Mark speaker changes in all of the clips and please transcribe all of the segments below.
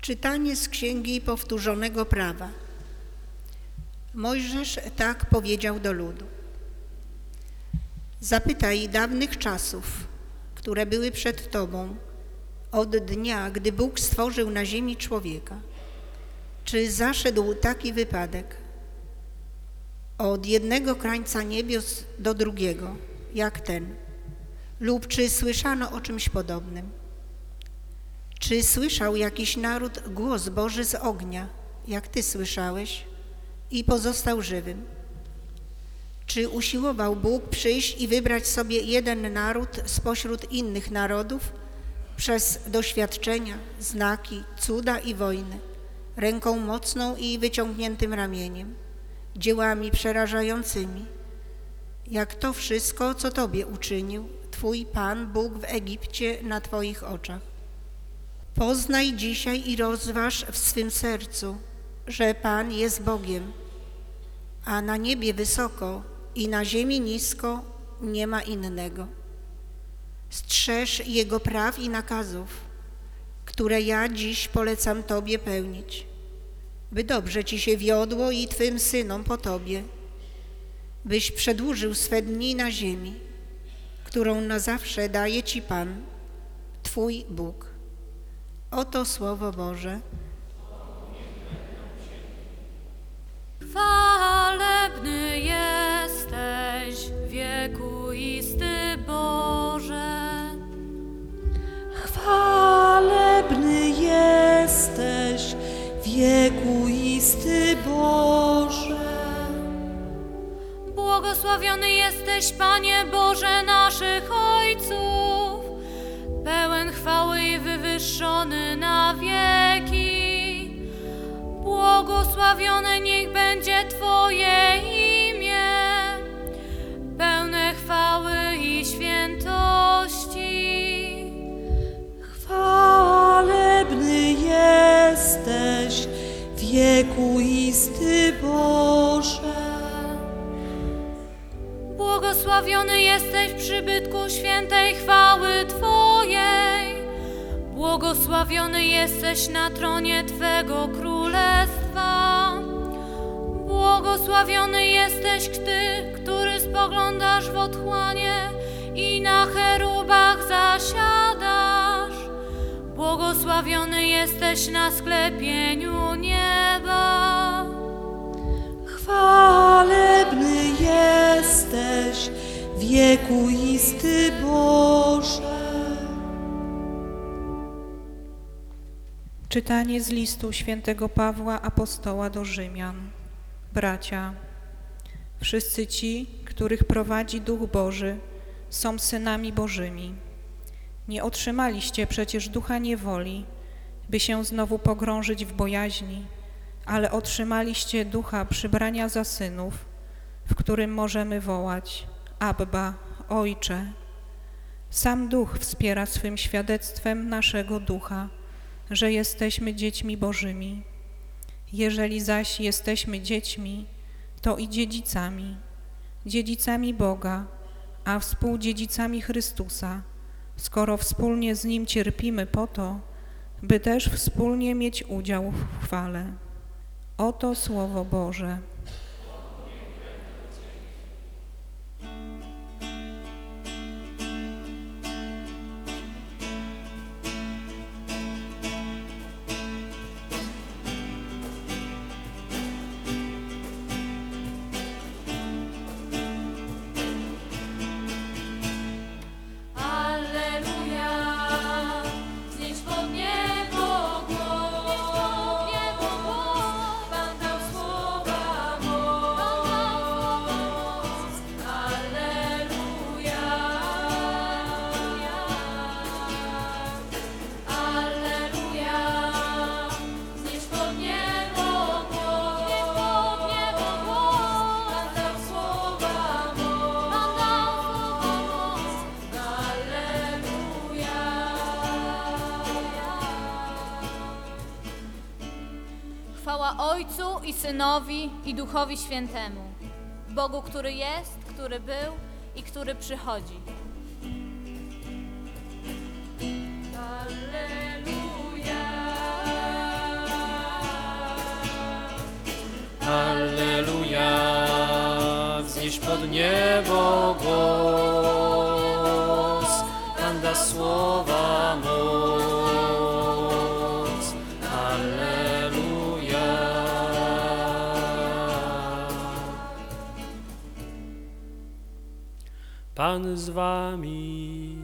Speaker 1: Czytanie z Księgi Powtórzonego Prawa. Mojżesz tak powiedział do ludu. Zapytaj dawnych czasów, które były przed Tobą, od dnia, gdy Bóg stworzył na ziemi człowieka. Czy zaszedł taki wypadek od jednego krańca niebios do drugiego, jak ten? Lub czy słyszano o czymś podobnym? Czy słyszał jakiś naród głos Boży z ognia, jak Ty słyszałeś, i pozostał żywym? Czy usiłował Bóg przyjść i wybrać sobie jeden naród spośród innych narodów przez doświadczenia, znaki, cuda i wojny, ręką mocną i wyciągniętym ramieniem, dziełami przerażającymi, jak to wszystko, co Tobie uczynił Twój Pan Bóg w Egipcie na Twoich oczach? Poznaj dzisiaj i rozważ w swym sercu, że Pan jest Bogiem, a na niebie wysoko i na ziemi nisko nie ma innego. Strzeż Jego praw i nakazów, które ja dziś polecam Tobie pełnić, by dobrze Ci się wiodło i Twym synom po Tobie, byś przedłużył swe dni na ziemi, którą na zawsze daje Ci Pan, Twój Bóg. Oto Słowo Boże.
Speaker 2: Chwalebny jesteś, wiekuisty Boże.
Speaker 3: Chwalebny jesteś, wiekuisty Boże.
Speaker 2: Błogosławiony jesteś, Panie Boże naszych ojców, pełen chwały i wywyższony na wieki. Błogosławione niech będzie Twoje imię, pełne chwały i świętości.
Speaker 3: Chwalebny jesteś, wiekuisty Boże.
Speaker 2: Błogosławiony jesteś w przybytku świętej chwały Twojej. Błogosławiony jesteś na tronie Twego królestwa. Błogosławiony jesteś Ty, który spoglądasz w otchłanie i na cherubach zasiadasz. Błogosławiony jesteś na sklepieniu nieba.
Speaker 3: Chwalebny jesteś, wiekuisty Boże.
Speaker 4: Czytanie z listu świętego Pawła apostoła do Rzymian. Bracia, wszyscy ci, których prowadzi Duch Boży, są synami Bożymi. Nie otrzymaliście przecież ducha niewoli, by się znowu pogrążyć w bojaźni, ale otrzymaliście ducha przybrania za synów, w którym możemy wołać: Abba, Ojcze. Sam Duch wspiera swym świadectwem naszego ducha, że jesteśmy dziećmi Bożymi. Jeżeli zaś jesteśmy dziećmi, to i dziedzicami, dziedzicami Boga, a współdziedzicami Chrystusa, skoro wspólnie z Nim cierpimy po to, by też wspólnie mieć udział w chwale. Oto Słowo Boże.
Speaker 2: Chwała Ojcu i Synowi i Duchowi Świętemu, Bogu, który jest, który był i który przychodzi. Alleluja.
Speaker 5: pod niebo głos, Pan da słowa moc. Alleluja. Pan z wami.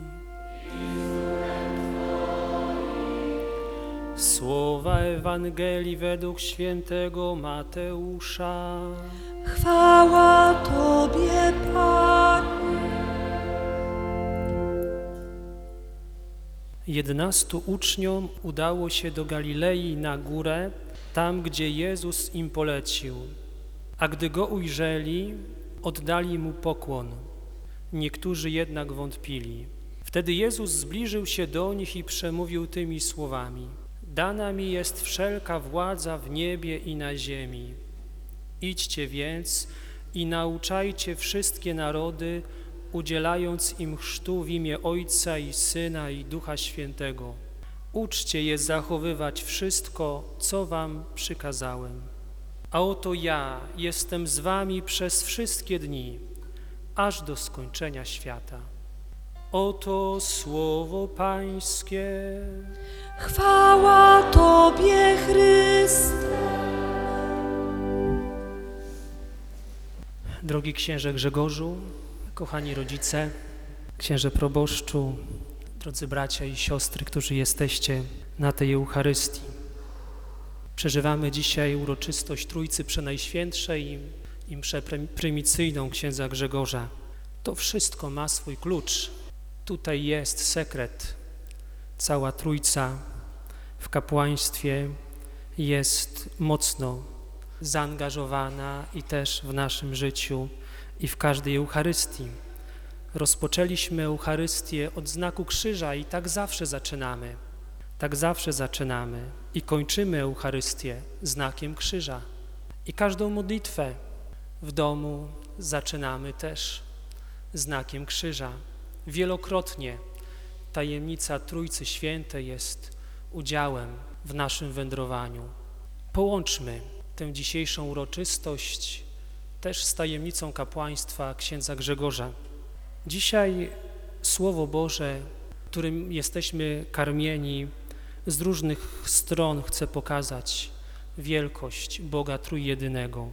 Speaker 5: Słowa Ewangelii według świętego Mateusza.
Speaker 3: Chwała Tobie, Panie.
Speaker 5: 11 uczniom udało się do Galilei na górę, tam gdzie Jezus im polecił. A gdy Go ujrzeli, oddali Mu pokłon. Niektórzy jednak wątpili. Wtedy Jezus zbliżył się do nich i przemówił tymi słowami: Dana mi jest wszelka władza w niebie i na ziemi. Idźcie więc i nauczajcie wszystkie narody, udzielając im chrztu w imię Ojca i Syna i Ducha Świętego. Uczcie je zachowywać wszystko, co wam przykazałem. A oto ja jestem z wami przez wszystkie dni, aż do skończenia świata. Oto słowo Pańskie.
Speaker 3: Chwała Tobie, Chryste.
Speaker 5: Drogi księże Grzegorzu, kochani rodzice, księże proboszczu, drodzy bracia i siostry, którzy jesteście na tej Eucharystii. Przeżywamy dzisiaj uroczystość Trójcy Przenajświętszej i mszę prymicyjną księdza Grzegorza. To wszystko ma swój klucz. Tutaj jest sekret. Cała Trójca w kapłaństwie jest mocno zaangażowana i też w naszym życiu i w każdej Eucharystii. Rozpoczęliśmy Eucharystię od znaku krzyża i tak zawsze zaczynamy. Tak zawsze zaczynamy i kończymy Eucharystię znakiem krzyża. I każdą modlitwę w domu zaczynamy też znakiem krzyża. Wielokrotnie tajemnica Trójcy Świętej jest udziałem w naszym wędrowaniu. Połączmy tę dzisiejszą uroczystość też z tajemnicą kapłaństwa księdza Grzegorza. Dzisiaj Słowo Boże, którym jesteśmy karmieni z różnych stron, chce pokazać wielkość Boga Trójjedynego.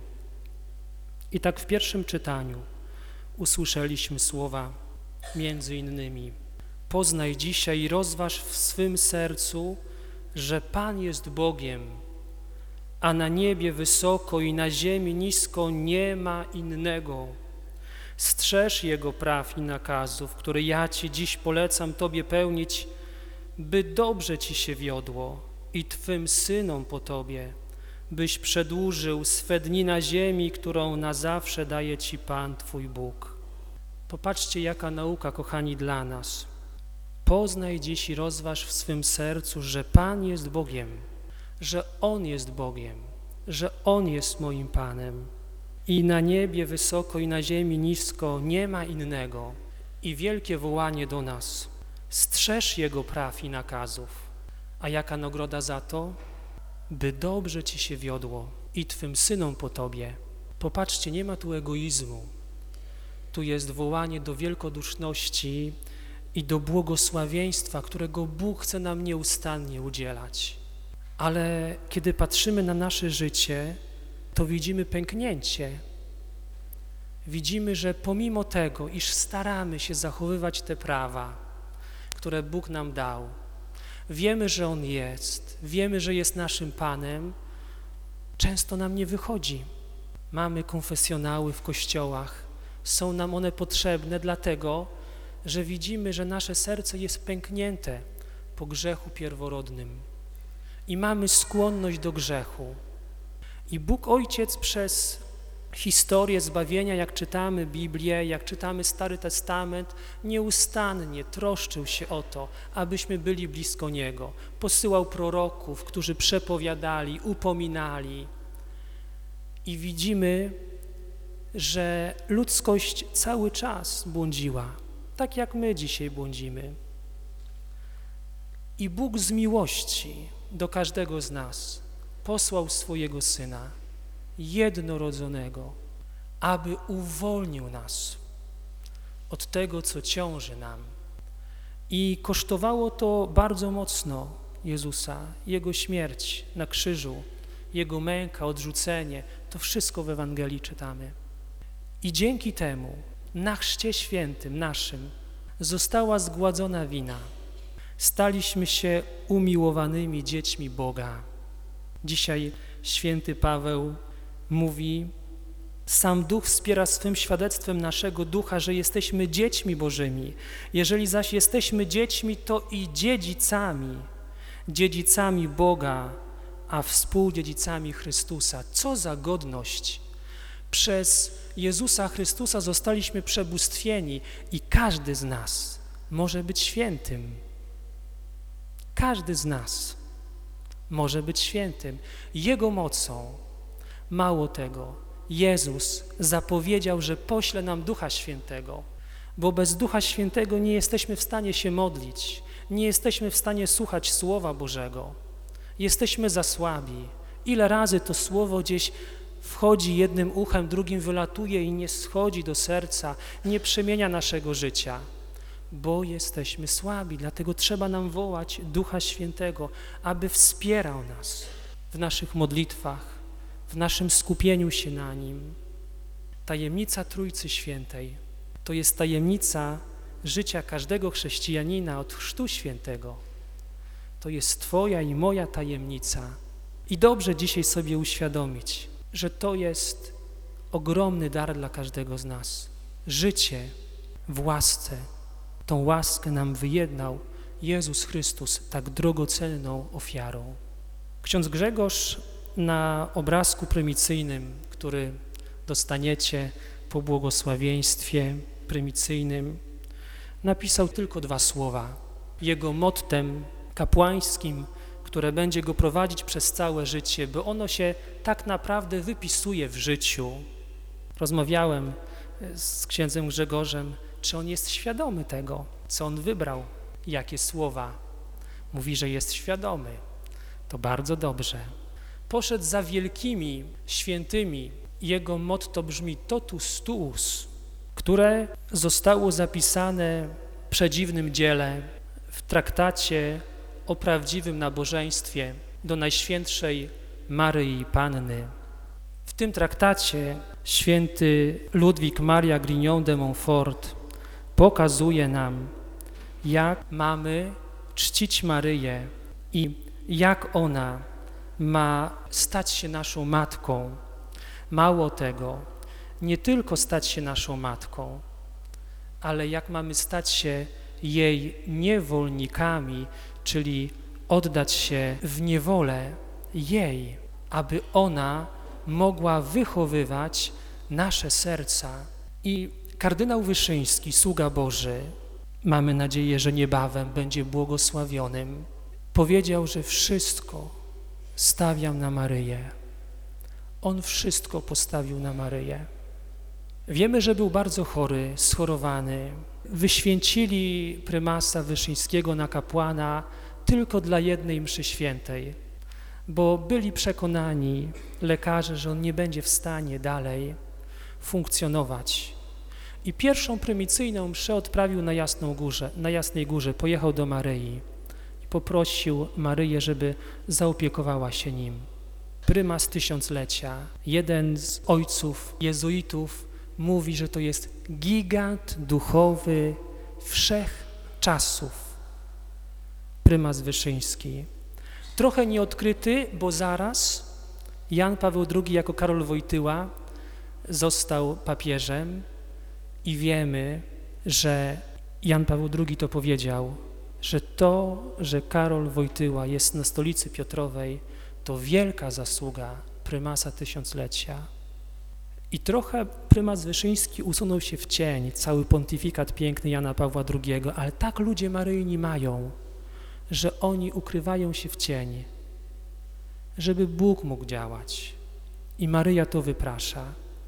Speaker 5: I tak w pierwszym czytaniu usłyszeliśmy słowa między innymi: poznaj dzisiaj i rozważ w swym sercu, że Pan jest Bogiem, a na niebie wysoko i na ziemi nisko nie ma innego. Strzeż Jego praw i nakazów, które ja Ci dziś polecam Tobie pełnić, by dobrze Ci się wiodło i Twym synom po Tobie, byś przedłużył swe dni na ziemi, którą na zawsze daje Ci Pan Twój Bóg. Popatrzcie, jaka nauka, kochani, dla nas. Poznaj dziś i rozważ w swym sercu, że Pan jest Bogiem, że On jest Bogiem, że On jest moim Panem. I na niebie wysoko i na ziemi nisko nie ma innego. I wielkie wołanie do nas: strzeż Jego praw i nakazów. A jaka nagroda za to? By dobrze Ci się wiodło i Twym synom po Tobie. Popatrzcie, nie ma tu egoizmu. Tu jest wołanie do wielkoduszności i do błogosławieństwa, którego Bóg chce nam nieustannie udzielać. Ale kiedy patrzymy na nasze życie, to widzimy pęknięcie. Widzimy, że pomimo tego, iż staramy się zachowywać te prawa, które Bóg nam dał, wiemy, że On jest, wiemy, że jest naszym Panem, często nam nie wychodzi. Mamy konfesjonały w kościołach, są nam one potrzebne dlatego, że widzimy, że nasze serce jest pęknięte po grzechu pierworodnym i mamy skłonność do grzechu. I Bóg Ojciec przez historię zbawienia, jak czytamy Biblię, jak czytamy Stary Testament, nieustannie troszczył się o to, abyśmy byli blisko Niego. Posyłał proroków, którzy przepowiadali, upominali. I widzimy, że ludzkość cały czas błądziła, tak jak my dzisiaj błądzimy. I Bóg z miłości do każdego z nas posłał swojego Syna, jednorodzonego, aby uwolnił nas od tego, co ciąży nam. I kosztowało to bardzo mocno Jezusa, Jego śmierć na krzyżu, Jego męka, odrzucenie, to wszystko w Ewangelii czytamy. I dzięki temu na chrzcie świętym naszym została zgładzona wina. Staliśmy się umiłowanymi dziećmi Boga. Dzisiaj święty Paweł mówi: sam Duch wspiera swym świadectwem naszego ducha, że jesteśmy dziećmi Bożymi. Jeżeli zaś jesteśmy dziećmi, to i dziedzicami Boga, a współdziedzicami Chrystusa. Co za godność! Przez Jezusa Chrystusa zostaliśmy przebóstwieni i każdy z nas może być świętym. Każdy z nas może być świętym. Jego mocą, mało tego, Jezus zapowiedział, że pośle nam Ducha Świętego, bo bez Ducha Świętego nie jesteśmy w stanie się modlić, nie jesteśmy w stanie słuchać Słowa Bożego. Jesteśmy za słabi. Ile razy to Słowo gdzieś wchodzi jednym uchem, drugim wylatuje i nie schodzi do serca, nie przemienia naszego życia, bo jesteśmy słabi. Dlatego trzeba nam wołać Ducha Świętego, aby wspierał nas w naszych modlitwach, w naszym skupieniu się na Nim. Tajemnica Trójcy Świętej to jest tajemnica życia każdego chrześcijanina od Chrztu Świętego. To jest Twoja i moja tajemnica. I dobrze dzisiaj sobie uświadomić, że to jest ogromny dar dla każdego z nas. Życie w łasce. Tą łaskę nam wyjednał Jezus Chrystus tak drogocenną ofiarą. Ksiądz Grzegorz na obrazku prymicyjnym, który dostaniecie po błogosławieństwie prymicyjnym, napisał tylko 2 słowa. Jego mottem kapłańskim, które będzie go prowadzić przez całe życie, bo ono się tak naprawdę wypisuje w życiu. Rozmawiałem z księdzem Grzegorzem, czy on jest świadomy tego, co on wybrał, jakie słowa. Mówi, że jest świadomy. To bardzo dobrze. Poszedł za wielkimi świętymi. Jego motto brzmi totus tuus, które zostało zapisane w przedziwnym dziele, w traktacie o prawdziwym nabożeństwie do Najświętszej Maryi Panny. W tym traktacie święty Ludwik Maria Grignon de Montfort pokazuje nam, jak mamy czcić Maryję i jak ona ma stać się naszą matką. Mało tego, nie tylko stać się naszą matką, ale jak mamy stać się jej niewolnikami, czyli oddać się w niewolę jej, aby ona mogła wychowywać nasze serca. I kardynał Wyszyński, sługa Boży, mamy nadzieję, że niebawem będzie błogosławionym, powiedział, że wszystko stawiam na Maryję. On wszystko postawił na Maryję. Wiemy, że był bardzo chory, schorowany. Wyświęcili prymasa Wyszyńskiego na kapłana tylko dla jednej mszy świętej, bo byli przekonani lekarze, że on nie będzie w stanie dalej funkcjonować. I pierwszą prymicyjną mszę odprawił na Jasnej Górze, pojechał do Maryi i poprosił Maryję, żeby zaopiekowała się nim. Prymas tysiąclecia, jeden z ojców jezuitów, mówi, że to jest gigant duchowy wszechczasów. Prymas Wyszyński. Trochę nieodkryty, bo zaraz Jan Paweł II jako Karol Wojtyła został papieżem i wiemy, że Jan Paweł II to powiedział, że to, że Karol Wojtyła jest na stolicy Piotrowej, to wielka zasługa prymasa tysiąclecia. I trochę prymas Wyszyński usunął się w cień, cały pontyfikat piękny Jana Pawła II, ale tak ludzie maryjni mają, że oni ukrywają się w cień, żeby Bóg mógł działać. I Maryja to wyprasza.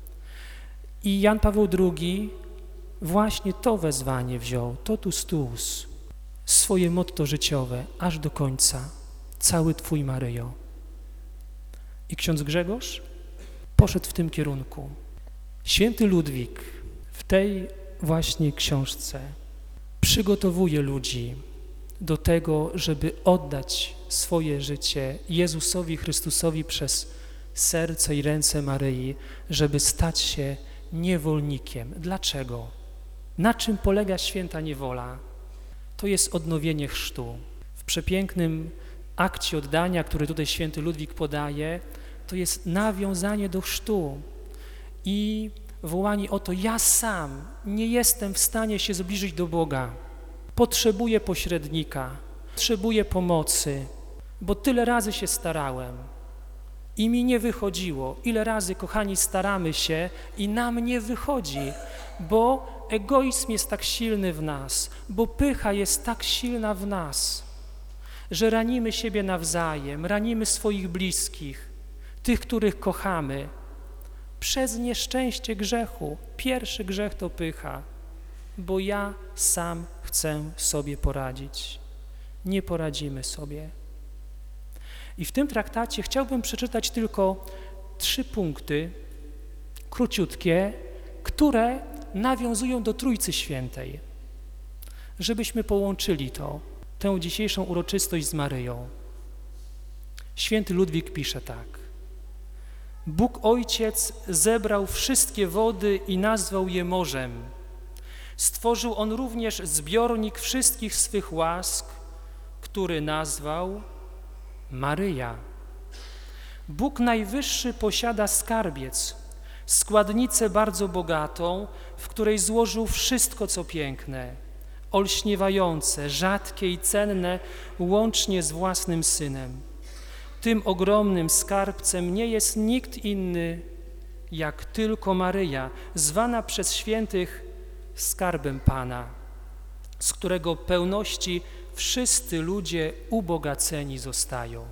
Speaker 5: I Jan Paweł II właśnie to wezwanie wziął, totus tuus, swoje motto życiowe, aż do końca, cały Twój Maryjo. I ksiądz Grzegorz poszedł w tym kierunku. Święty Ludwik w tej właśnie książce przygotowuje ludzi do tego, żeby oddać swoje życie Jezusowi Chrystusowi przez serce i ręce Maryi, żeby stać się niewolnikiem. Dlaczego? Na czym polega święta niewola? To jest odnowienie chrztu. W przepięknym akcie oddania, który tutaj święty Ludwik podaje, to jest nawiązanie do chrztu i wołanie o to: ja sam nie jestem w stanie się zbliżyć do Boga. Potrzebuję pośrednika, potrzebuję pomocy, bo tyle razy się starałem i mi nie wychodziło. Ile razy, kochani, staramy się i nam nie wychodzi, bo egoizm jest tak silny w nas, bo pycha jest tak silna w nas, że ranimy siebie nawzajem, ranimy swoich bliskich, tych, których kochamy, przez nieszczęście grzechu. Pierwszy grzech to pycha, bo ja sam chcę sobie poradzić. Nie poradzimy sobie. I w tym traktacie chciałbym przeczytać tylko 3 punkty, króciutkie, które nawiązują do Trójcy Świętej, żebyśmy połączyli tę dzisiejszą uroczystość z Maryją. Święty Ludwik pisze tak: Bóg Ojciec zebrał wszystkie wody i nazwał je morzem. Stworzył On również zbiornik wszystkich swych łask, który nazwał Maryja. Bóg Najwyższy posiada skarbiec, składnicę bardzo bogatą, w której złożył wszystko, co piękne, olśniewające, rzadkie i cenne, łącznie z własnym Synem. Tym ogromnym skarbcem nie jest nikt inny, jak tylko Maryja, zwana przez świętych skarbem Pana, z którego pełności wszyscy ludzie ubogaceni zostają.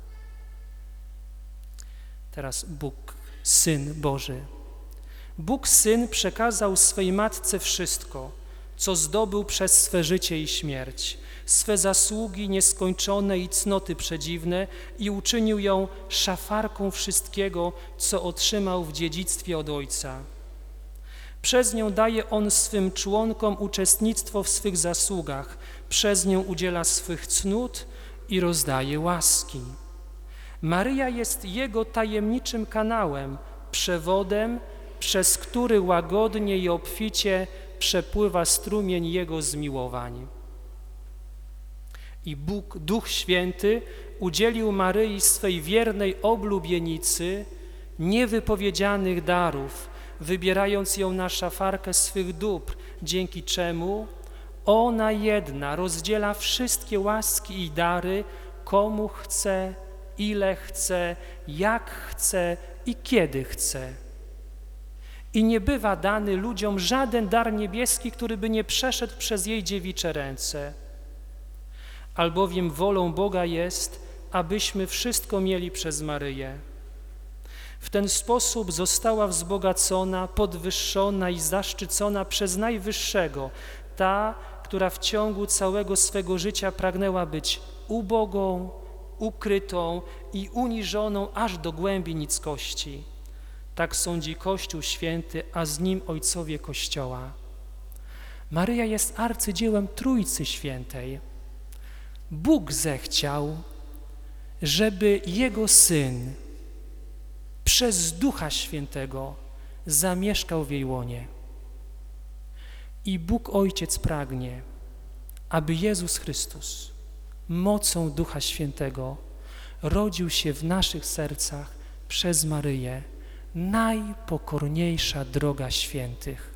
Speaker 5: Teraz Bóg, Syn Boży. Bóg Syn przekazał swej Matce wszystko, co zdobył przez swe życie i śmierć, swe zasługi nieskończone i cnoty przedziwne i uczynił ją szafarką wszystkiego, co otrzymał w dziedzictwie od Ojca. Przez nią daje On swym członkom uczestnictwo w swych zasługach, przez nią udziela swych cnót i rozdaje łaski. Maryja jest Jego tajemniczym kanałem, przewodem, przez który łagodnie i obficie przepływa strumień Jego zmiłowań. I Bóg, Duch Święty, udzielił Maryi swej wiernej oblubienicy niewypowiedzianych darów, wybierając ją na szafarkę swych dóbr, dzięki czemu ona jedna rozdziela wszystkie łaski i dary, komu chce, ile chce, jak chce i kiedy chce. I nie bywa dany ludziom żaden dar niebieski, który by nie przeszedł przez jej dziewicze ręce. Albowiem wolą Boga jest, abyśmy wszystko mieli przez Maryję. W ten sposób została wzbogacona, podwyższona i zaszczycona przez Najwyższego, ta, która w ciągu całego swego życia pragnęła być ubogą, ukrytą i uniżoną aż do głębi ludzkości. Tak sądzi Kościół Święty, a z nim ojcowie Kościoła. Maryja jest arcydziełem Trójcy Świętej. Bóg zechciał, żeby Jego Syn przez Ducha Świętego zamieszkał w jej łonie. I Bóg Ojciec pragnie, aby Jezus Chrystus mocą Ducha Świętego rodził się w naszych sercach przez Maryję, najpokorniejsza droga świętych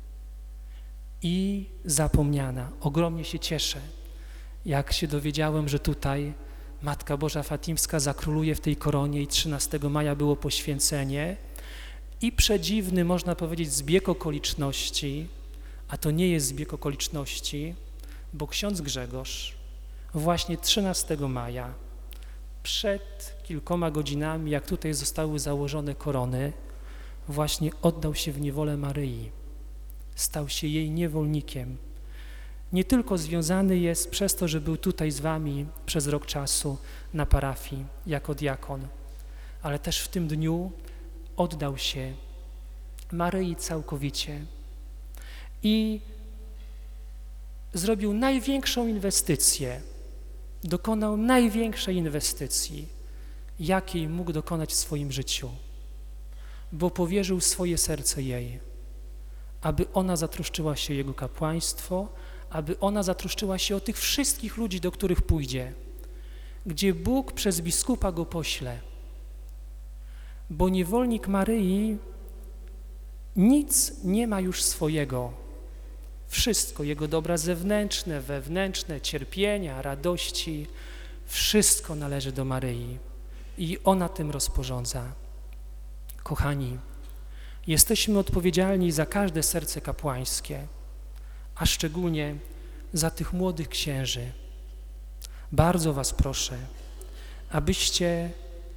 Speaker 5: i zapomniana. Ogromnie się cieszę, jak się dowiedziałem, że tutaj Matka Boża Fatimska zakróluje w tej koronie i 13 maja było poświęcenie i przedziwny, można powiedzieć, zbieg okoliczności, a to nie jest zbieg okoliczności, bo ksiądz Grzegorz właśnie 13 maja przed kilkoma godzinami, jak tutaj zostały założone korony, właśnie oddał się w niewolę Maryi. Stał się jej niewolnikiem. Nie tylko związany jest przez to, że był tutaj z wami przez rok czasu na parafii jako diakon, ale też w tym dniu oddał się Maryi całkowicie i zrobił największą inwestycję, dokonał największej inwestycji, jakiej mógł dokonać w swoim życiu, bo powierzył swoje serce jej, aby ona zatroszczyła się o jego kapłaństwo, aby ona zatroszczyła się o tych wszystkich ludzi, do których pójdzie, gdzie Bóg przez biskupa go pośle. Bo niewolnik Maryi nic nie ma już swojego. Wszystko, jego dobra zewnętrzne, wewnętrzne, cierpienia, radości, wszystko należy do Maryi i ona tym rozporządza. Kochani, jesteśmy odpowiedzialni za każde serce kapłańskie, a szczególnie za tych młodych księży. Bardzo was proszę, abyście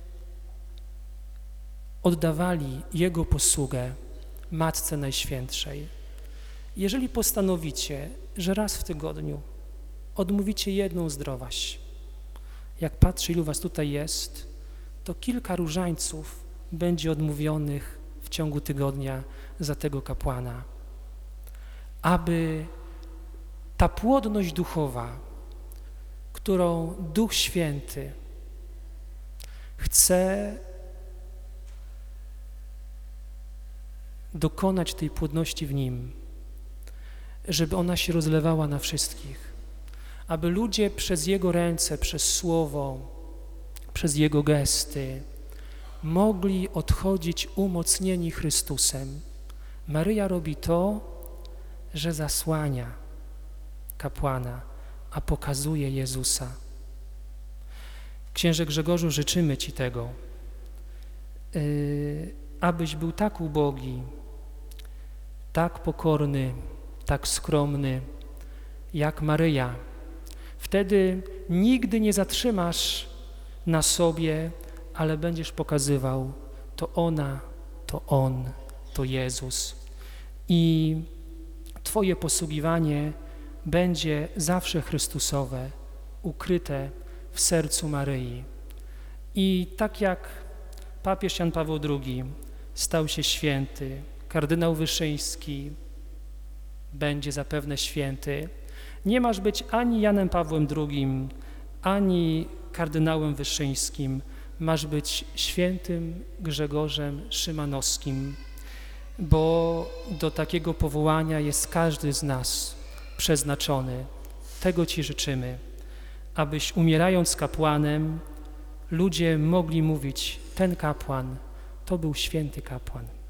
Speaker 5: oddawali Jego posługę Matce Najświętszej. Jeżeli postanowicie, że raz w tygodniu odmówicie jedną zdrowaś, jak patrzę, ilu was tutaj jest, to kilka różańców będzie odmówionych w ciągu tygodnia za tego kapłana, aby ta płodność duchowa, którą Duch Święty chce dokonać tej płodności w nim, żeby ona się rozlewała na wszystkich, aby ludzie przez Jego ręce, przez Słowo, przez Jego gesty mogli odchodzić umocnieni Chrystusem. Maryja robi to, że zasłania kapłana, a pokazuje Jezusa. Księże Grzegorzu, życzymy Ci tego, abyś był tak ubogi, tak pokorny, tak skromny, jak Maryja. Wtedy nigdy nie zatrzymasz na sobie, ale będziesz pokazywał, to ona, to On, to Jezus. I Twoje posługiwanie będzie zawsze Chrystusowe, ukryte w sercu Maryi. I tak jak papież Jan Paweł II stał się święty, kardynał Wyszyński będzie zapewne święty, nie masz być ani Janem Pawłem II, ani kardynałem Wyszyńskim, masz być świętym Grzegorzem Szymanowskim, bo do takiego powołania jest każdy z nas przeznaczony. Tego Ci życzymy, abyś umierając kapłanem, ludzie mogli mówić, ten kapłan to był święty kapłan.